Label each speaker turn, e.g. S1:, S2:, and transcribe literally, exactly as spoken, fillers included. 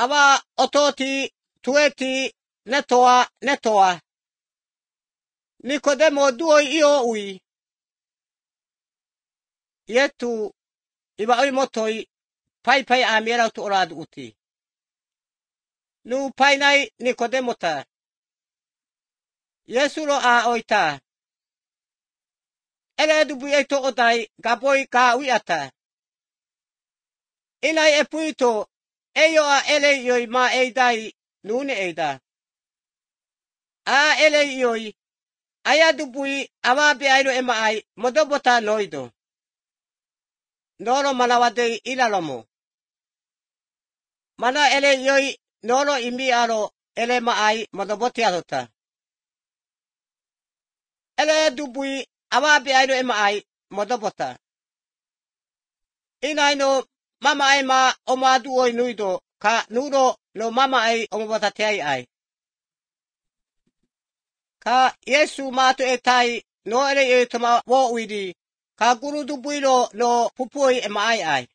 S1: awa ototi tueti netoa netoa. Nikodemo duoi iyo ui. Yetu iba oi motoi pai pai amiera tu oradu uti. Nu pai nai Nikodemo ta. Yesu lo a oita. Ele du bui eto odai gaboi ka ui ata. Inai e puito eyo a ele yoi ma eidai nune eida. A ele yoi aya du bui awa be airo ema ai modobota noido. Noro manawade ilalomo. Mana ele yoi noro imi aro ele ma ai modoboti alota. Ele du bui awa be airo ema ai modobota. Inai no mama ai ma oma du oi nuido ka nuro no mama ai omobota te ai ai. Ka Yesu mato etai no ele yoi toma wo uidi ka guru du buiro no pupui ema ai ai.